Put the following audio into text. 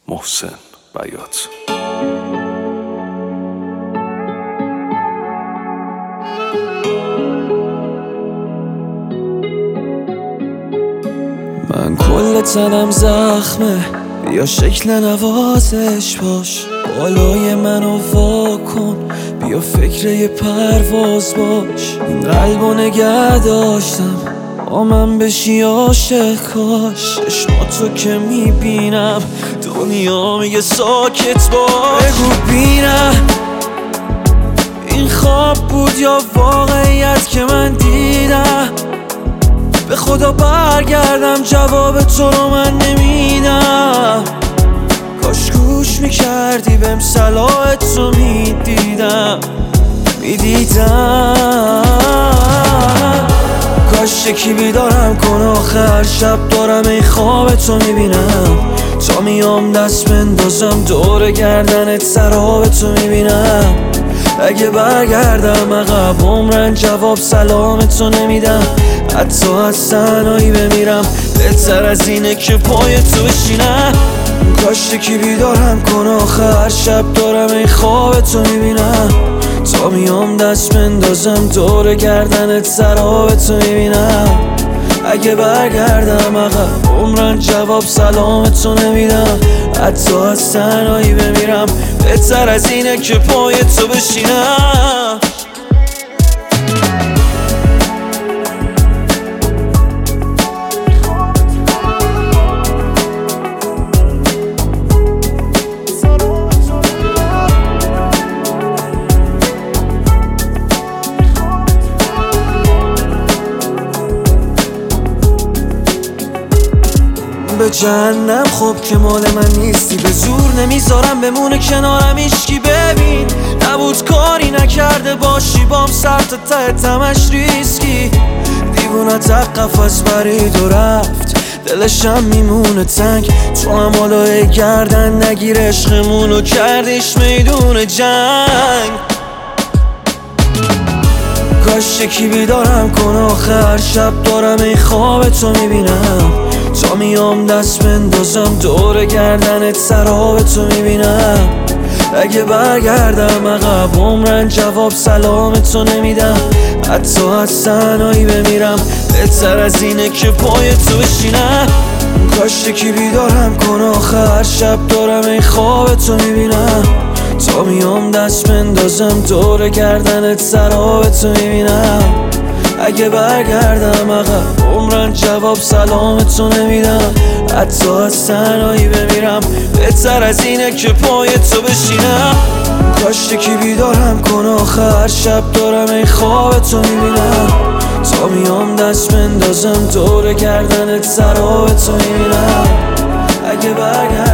محسن بیات. من کل تنم زخمه، بیا شکل نوازش باش، بالای منو وا کن، بیا فکر یه پرواز باش. این قلبو نگه داشتم با من بشی عاشق کاش. چشماتو که میبینم دنیا میگه ساکت باش. بگو بینم این خواب بود یا واقعیت که من دیدم. به خدا برگردم جواب تو رو من نمیدم. کاش گوش میکردی بهم صلاحتو میدیدم. کاش یکی بیدارم کن آخر شب دارم این خوابتو میبینم. تا میام دست بندازم دور گردنت سرابتو میبینم. اگه برگردم عقب عمرن جواب سلامتو نمیدم. حتی از تنهایی بمیرم بهتر از اینه که پای تو بشینم. کاش یکی بیدارم کن آخر شب دارم این خوابتو میبینم. تا میام دست بندازم دور گردنت سرابتو میبینم. اگه برگردم عقب عمرن جواب سلامتو نمیدم. حتی از تنهایی بمیرم بهتر از اینه که پای تو بشینم. به جهنم خب که مال من نیستی، به زور نمیذارم بمونه کنارم هیچکی. ببین نبود کاری نکرده باشی بام سر تا ته تمش ریسکی. دیوونت قفس برید و رفت دلشم میمونه تنگ. تو هم حالا گردن نگیر عشقمونو کردیش میدون جنگ. کاش یکی بیدارم کن آخر شب دارم این خوابتو میبینم. تا میام دست بندازم دور گردنت سرابتو میبینم. اگه برگردم عقب عمرن جواب سلامتو نمیدم. حتی از تنهایی بمیرم بهتر از اینه که پای تو بشینم. کاش یکی بیدارم کن آخر شب دارم این خوابتو میبینم. تا میام دست بندازم دور گردنت سرابتو میبینم. اگه برگردم عقب عمرن جواب سلامتو نمیدم. حتی از تنهایی بمیرم بهتر از اینه که پای تو بشینم. کاش یکی بیدارم کن آخر شب دارم این خوابتو میبینم. تا میام دست بندازم دور گردنت سرابتو میبینم. اگه برگردم